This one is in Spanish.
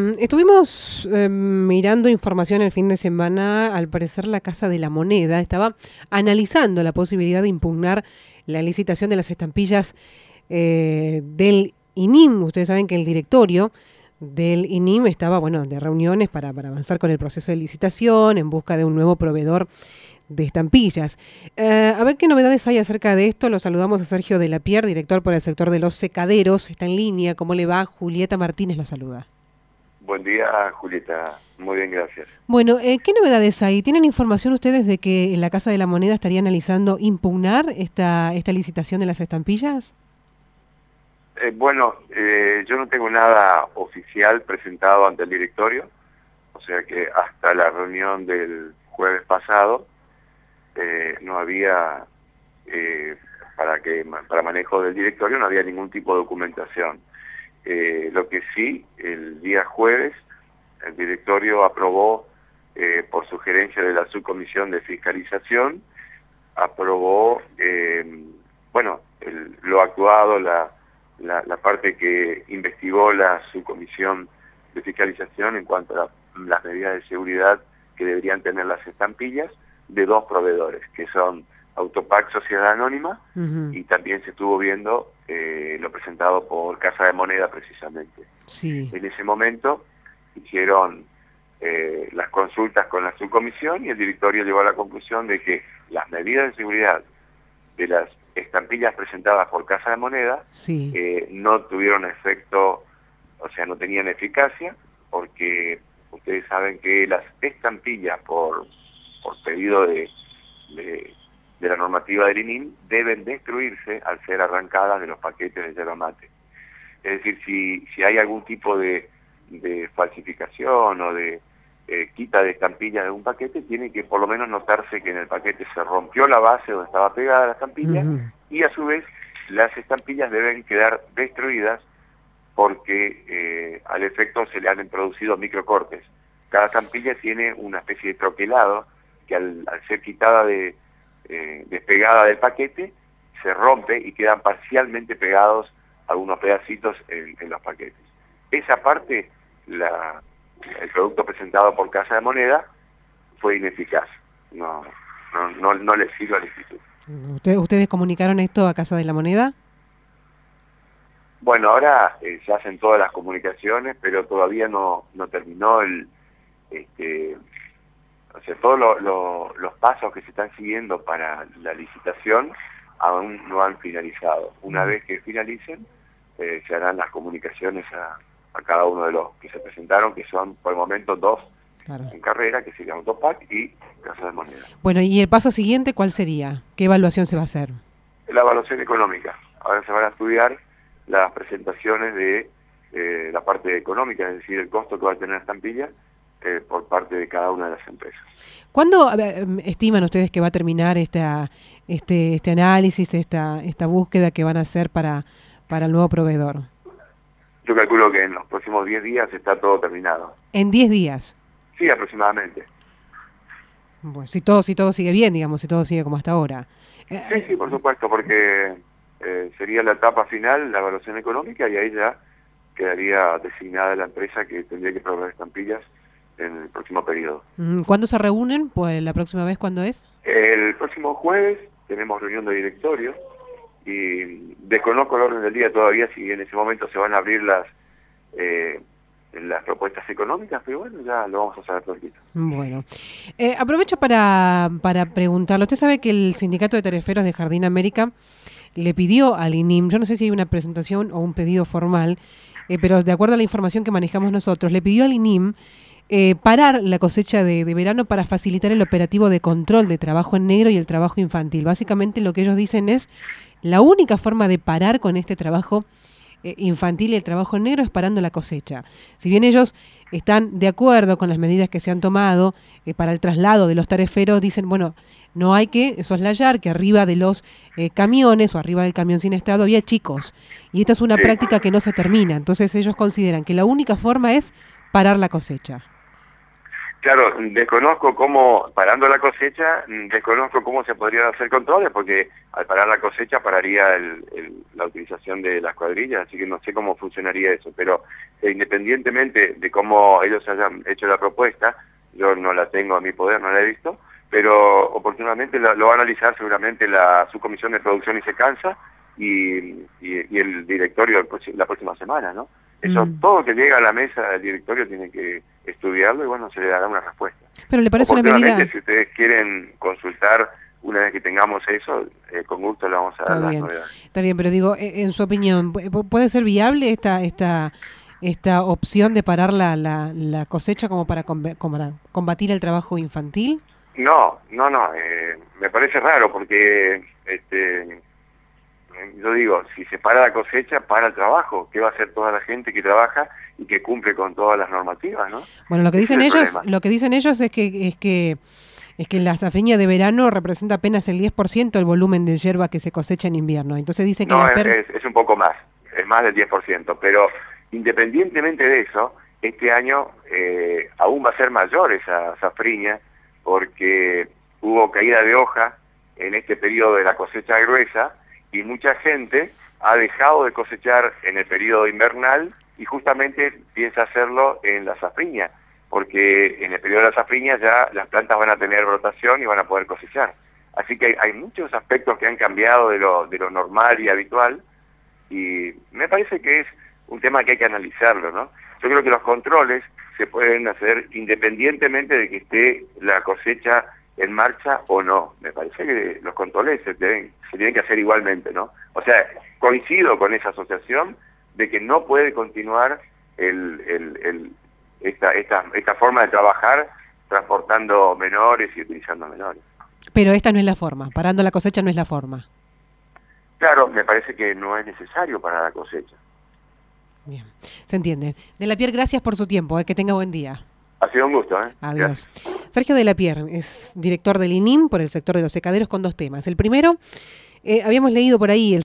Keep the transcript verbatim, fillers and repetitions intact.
Eh, estuvimos eh, mirando información el fin de semana. Al parecer la Casa de la Moneda estaba analizando la posibilidad de impugnar la licitación de las estampillas eh, del I N I M. Ustedes saben que el directorio del I N I M estaba, bueno, de reuniones para, para avanzar con el proceso de licitación en busca de un nuevo proveedor de estampillas. Eh, a ver qué novedades hay acerca de esto. Lo saludamos a Sergio de la Pierre, director por el sector de los secaderos. Está en línea. ¿Cómo le va? Julieta Martínez lo saluda. Buen día, Julieta. Muy bien, gracias. Bueno, eh, ¿qué novedades hay? ¿Tienen información ustedes de que la Casa de la Moneda estaría analizando impugnar esta, esta licitación de las estampillas? Eh, bueno, eh, yo no tengo nada oficial presentado ante el directorio, o sea que hasta la reunión del jueves pasado eh, no había, eh, para, que, para manejo del directorio no había ningún tipo de documentación. Eh, lo que sí, el día jueves, el directorio aprobó, eh, por sugerencia de la subcomisión de fiscalización, aprobó, eh, bueno, el, lo actuado, la, la, la parte que investigó la subcomisión de fiscalización en cuanto a la, las medidas de seguridad que deberían tener las estampillas de dos proveedores, que son Autopac Sociedad Anónima, uh-huh. y también se estuvo viendo eh, lo presentado por Casa de Moneda precisamente. Sí. En ese momento hicieron eh, las consultas con la subcomisión y el directorio llegó a la conclusión de que las medidas de seguridad de las estampillas presentadas por Casa de Moneda sí. eh, no tuvieron efecto, o sea, no tenían eficacia, porque ustedes saben que las estampillas por, por pedido de, de de la normativa del I N I M deben destruirse al ser arrancadas de los paquetes de yerba mate. Es decir, si, si hay algún tipo de, de falsificación o de eh, quita de estampillas de un paquete, tiene que por lo menos notarse que en el paquete se rompió la base donde estaba pegada la estampilla, uh-huh. y a su vez las estampillas deben quedar destruidas porque eh, al efecto se le han introducido microcortes. Cada estampilla tiene una especie de troquelado que al, al ser quitada de Eh, despegada del paquete, se rompe y quedan parcialmente pegados algunos pedacitos en, en los paquetes. Esa parte, la, el producto presentado por Casa de Moneda, fue ineficaz. No, no, no, no le sirve al instituto. ¿Ustedes, ¿Ustedes comunicaron esto a Casa de la Moneda? Bueno, ahora eh, se hacen todas las comunicaciones, pero todavía no, no terminó el... Este, O sea, todos lo, lo, los pasos que se están siguiendo para la licitación aún no han finalizado. Una vez que finalicen, eh, se harán las comunicaciones a, a cada uno de los que se presentaron, que son por el momento dos claro. en carrera, que serían Autopac y Casa de Moneda. Bueno, ¿y el paso siguiente cuál sería? ¿Qué evaluación se va a hacer? La evaluación económica. Ahora se van a estudiar las presentaciones de eh, la parte económica, es decir, el costo que va a tener la estampilla, Eh, por parte de cada una de las empresas. ¿Cuándo a ver, estiman ustedes que va a terminar esta, este, este análisis, esta, esta búsqueda que van a hacer para, para el nuevo proveedor? Yo calculo que en los próximos diez días está todo terminado. ¿En diez días? Sí, aproximadamente. Bueno, si todo, si todo sigue bien, digamos, si todo sigue como hasta ahora. Eh, sí, sí, por supuesto, porque eh, sería la etapa final, la evaluación económica, y ahí ya quedaría designada la empresa que tendría que proveer estampillas en el próximo periodo. ¿Cuándo se reúnen? Pues la próxima vez, ¿cuándo es? El próximo jueves tenemos reunión de directorio y desconozco el orden del día todavía si en ese momento se van a abrir las eh, las propuestas económicas, pero bueno, ya lo vamos a saber todo el día. Bueno, eh, aprovecho para, para preguntarle. Usted sabe que el Sindicato de Tareferos de Jardín América le pidió al I N I M, yo no sé si hay una presentación o un pedido formal, eh, pero de acuerdo a la información que manejamos nosotros, le pidió al I N I M Eh, parar la cosecha de, de verano para facilitar el operativo de control de trabajo en negro y el trabajo infantil. Básicamente lo que ellos dicen es la única forma de parar con este trabajo eh, infantil y el trabajo en negro es parando la cosecha. Si bien ellos están de acuerdo con las medidas que se han tomado eh, para el traslado de los tareferos, dicen, bueno, no hay que soslayar que arriba de los eh, camiones o arriba del camión sin estado había chicos. Y esta es una sí. práctica que no se termina. Entonces ellos consideran que la única forma es parar la cosecha. Claro, desconozco cómo, parando la cosecha, desconozco cómo se podrían hacer controles, porque al parar la cosecha pararía el, el, la utilización de las cuadrillas, así que no sé cómo funcionaría eso, pero eh, independientemente de cómo ellos hayan hecho la propuesta, yo no la tengo a mi poder, no la he visto, pero oportunamente lo, lo va a analizar seguramente la subcomisión de producción y se cansa y, y, y el directorio la próxima semana, ¿no? Eso, mm. todo que llega a la mesa del directorio tiene que estudiarlo y bueno, se le dará una respuesta. Pero le parece una medida... Si ustedes quieren consultar una vez que tengamos eso, eh, con gusto le vamos a dar las novedades. Está bien, pero digo, en su opinión, ¿puede ser viable esta esta esta opción de parar la, la, la cosecha como para, como para combatir el trabajo infantil? No, no, no, eh, me parece raro porque... este yo digo, si se para la cosecha, para el trabajo. ¿Qué va a hacer toda la gente que trabaja y que cumple con todas las normativas, no? Bueno, lo que dicen ellos, lo que dicen ellos es que es que es que la safriña de verano representa apenas el diez por ciento del volumen de yerba que se cosecha en invierno. Entonces dicen que no, la per... es, es un poco más, es más del diez por ciento, pero independientemente de eso, este año eh, aún va a ser mayor esa safriña porque hubo caída de hoja en este periodo de la cosecha gruesa y mucha gente ha dejado de cosechar en el periodo invernal y justamente piensa hacerlo en la safriña, porque en el periodo de la safriña ya las plantas van a tener rotación y van a poder cosechar. Así que hay, hay muchos aspectos que han cambiado de lo, de lo normal y habitual, y me parece que es un tema que hay que analizarlo, ¿no? Yo creo que los controles se pueden hacer independientemente de que esté la cosecha en marcha o no. Me parece que los controles se, deben, se tienen que hacer igualmente, ¿no? O sea, coincido con esa asociación de que no puede continuar el, el, el, esta, esta, esta forma de trabajar transportando menores y utilizando menores. Pero esta no es la forma, parando la cosecha no es la forma. Claro, me parece que no es necesario para la cosecha. Bien, se entiende. De la Pierre, gracias por su tiempo, eh, que tenga buen día. Ha sido un gusto, ¿eh? Adiós. Gracias. Sergio de la Pierre es director del I N I M por el sector de los secaderos con dos temas. El primero, eh, habíamos leído por ahí el